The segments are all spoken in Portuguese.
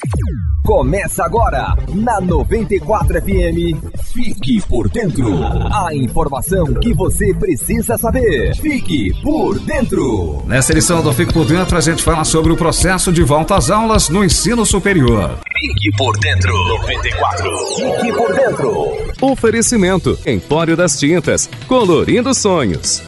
Começa agora, na 94 FM, Fique por Dentro. A informação que você precisa saber. Fique por Dentro. Nessa edição do Fique por Dentro, a gente fala sobre o processo de volta às aulas no ensino superior. Fique por Dentro. 94. Fique por Dentro. Oferecimento: Empório das Tintas, colorindo sonhos.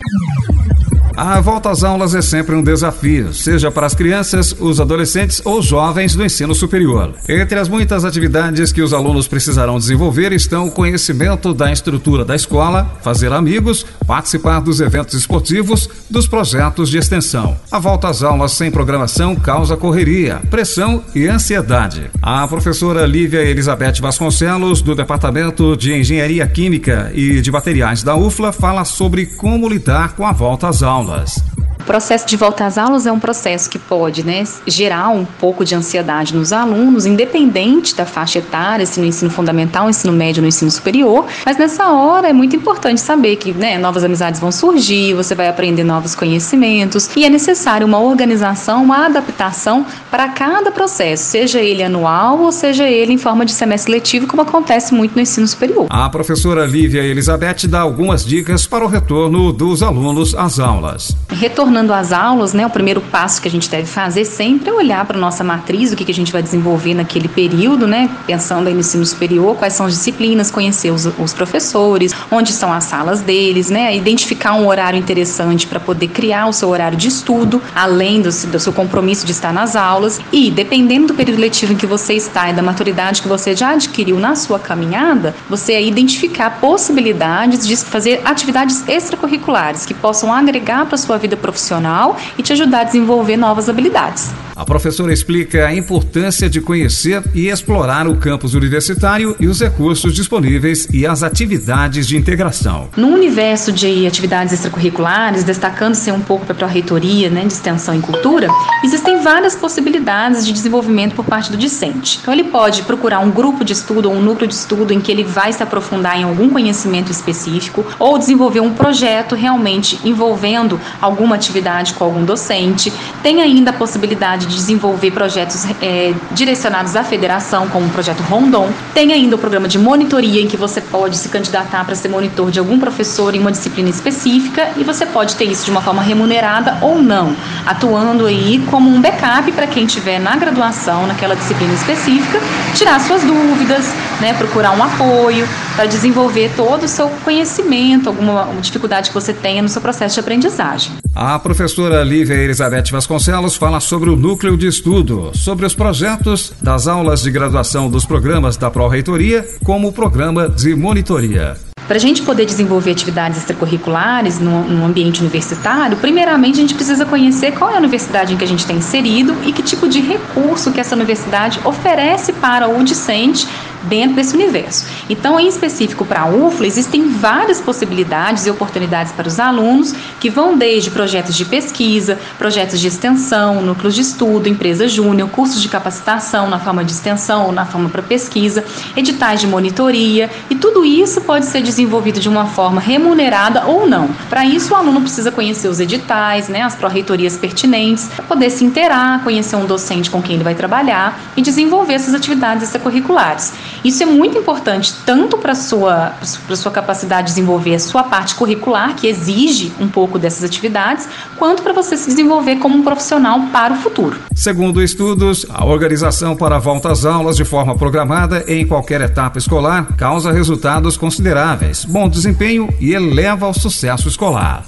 A volta às aulas é sempre um desafio, seja para as crianças, os adolescentes ou jovens do ensino superior. Entre as muitas atividades que os alunos precisarão desenvolver estão o conhecimento da estrutura da escola, fazer amigos, participar dos eventos esportivos, dos projetos de extensão. A volta às aulas sem programação causa correria, pressão e ansiedade. A professora Lívia Elizabeth Vasconcelos, do Departamento de Engenharia Química e de Materiais da UFLA, fala sobre como lidar com a volta às aulas. O processo de volta às aulas é um processo que pode, gerar um pouco de ansiedade nos alunos, independente da faixa etária, se no ensino fundamental, ensino médio ou no ensino superior, mas nessa hora é muito importante saber que novas amizades vão surgir, você vai aprender novos conhecimentos e é necessário uma organização, uma adaptação para cada processo, seja ele anual ou seja ele em forma de semestre letivo, como acontece muito no ensino superior. A professora Lívia Elizabeth dá algumas dicas para o retorno dos alunos às aulas. Retornando às aulas, o primeiro passo que a gente deve fazer sempre é olhar para a nossa matriz, o que a gente vai desenvolver naquele período, pensando aí no ensino superior, quais são as disciplinas, conhecer os professores, onde são as salas deles, identificar um horário interessante para poder criar o seu horário de estudo, além do seu compromisso de estar nas aulas e, dependendo do período letivo em que você está e da maturidade que você já adquiriu na sua caminhada, você aí identificar possibilidades de fazer atividades extracurriculares que possam agregar para a sua vida profissional e te ajudar a desenvolver novas habilidades. A professora explica a importância de conhecer e explorar o campus universitário e os recursos disponíveis e as atividades de integração. No universo de atividades extracurriculares, destacando-se um pouco para a Pró-Reitoria, de Extensão e Cultura, existem várias possibilidades de desenvolvimento por parte do discente. Então ele pode procurar um grupo de estudo ou um núcleo de estudo em que ele vai se aprofundar em algum conhecimento específico ou desenvolver um projeto realmente envolvendo alguma atividade com algum docente. Tem ainda a possibilidade de desenvolver projetos direcionados à federação, como o projeto Rondon. Tem ainda o programa de monitoria, em que você pode se candidatar para ser monitor de algum professor em uma disciplina específica e você pode ter isso de uma forma remunerada ou não, atuando aí como um backup para quem estiver na graduação, naquela disciplina específica, tirar suas dúvidas, procurar um apoio para desenvolver todo o seu conhecimento, alguma dificuldade que você tenha no seu processo de aprendizagem. A professora Lívia Elizabeth Vasconcelos fala sobre o núcleo de estudo, sobre os projetos das aulas de graduação dos programas da Pró-Reitoria, como o programa de monitoria. Para a gente poder desenvolver atividades extracurriculares no ambiente universitário, primeiramente a gente precisa conhecer qual é a universidade em que a gente está inserido e que tipo de recurso que essa universidade oferece para o discente dentro desse universo. Então, em específico para a UFLA, existem várias possibilidades e oportunidades para os alunos que vão desde projetos de pesquisa, projetos de extensão, núcleos de estudo, empresa júnior, cursos de capacitação na forma de extensão ou na forma para pesquisa, editais de monitoria, e tudo isso pode ser desenvolvido de uma forma remunerada ou não. Para isso, o aluno precisa conhecer os editais, as pró-reitorias pertinentes, para poder se inteirar, conhecer um docente com quem ele vai trabalhar e desenvolver essas atividades extracurriculares. Isso é muito importante tanto para a sua capacidade de desenvolver a sua parte curricular, que exige um pouco dessas atividades, quanto para você se desenvolver como um profissional para o futuro. Segundo estudos, a organização para a volta às aulas de forma programada em qualquer etapa escolar causa resultados consideráveis, bom desempenho e eleva o sucesso escolar.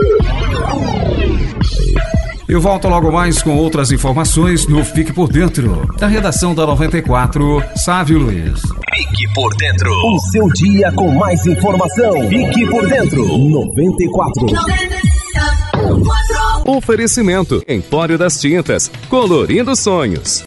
Eu volto logo mais com outras informações no Fique por Dentro. Da redação da 94, Sávio Luiz. Fique por Dentro. O seu dia com mais informação. Fique por Dentro. 94. Oferecimento: Empório das Tintas, colorindo sonhos.